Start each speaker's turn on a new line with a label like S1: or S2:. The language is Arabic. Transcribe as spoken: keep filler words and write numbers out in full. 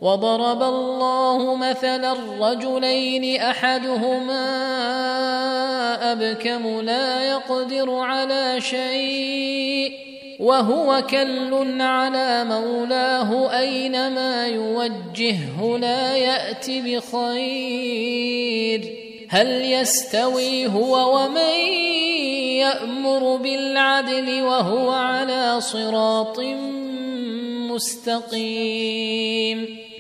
S1: وضرب الله مثلا الرجلين أحدهما أبكم لا يقدر على شيء وهو كل على مولاه أينما يوجهه لا يأت بخير هل يستوي هو ومن يأمر بالعدل وهو على صراط مستقيم